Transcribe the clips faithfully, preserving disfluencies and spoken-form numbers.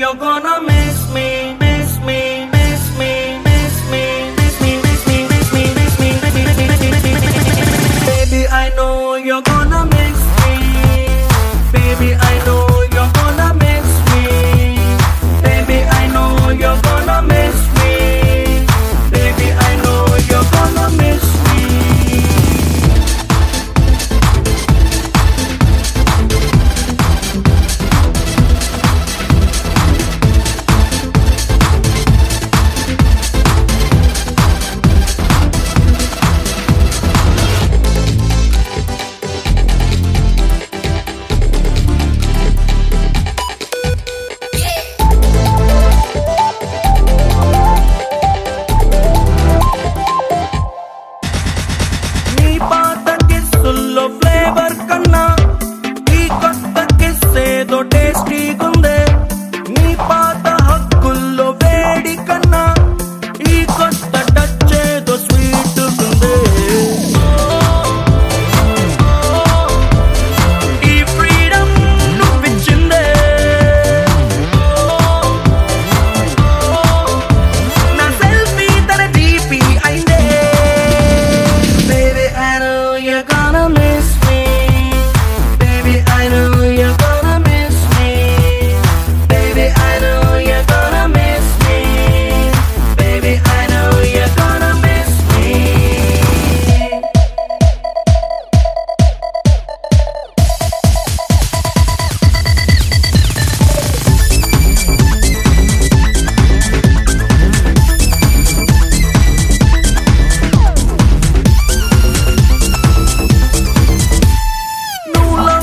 you're gonna miss me, miss me, miss me, miss me, miss me, miss me, miss me, miss me, miss me, miss me, miss me, miss me. Baby, I know you're gonna miss me. Baby, I know you're gonna miss me. Baby, I know you're gonna miss me. Baby, I know you're gonna miss me. Flavour కన్నా ఈ కొత్త కిస్సేదో టేస్టీగుందే. నీ పాత హక్కుల్లో వేడి కన్నా ఈ కొత్త touch ఏదో స్వీట్ గుందే. ఈ ఫ్రీడమ్ నువ్విచ్చిందే, నా సెల్ఫీ తన డీపీ అయిందే. Baby, I know you're gonna miss me. Baby, I know you're gonna miss me. Baby, I know you're gonna miss me. Baby, I know you're gonna miss me.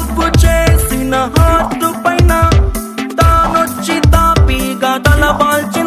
Heart పైన తానొచ్చి తాపిగా తలవాల్చి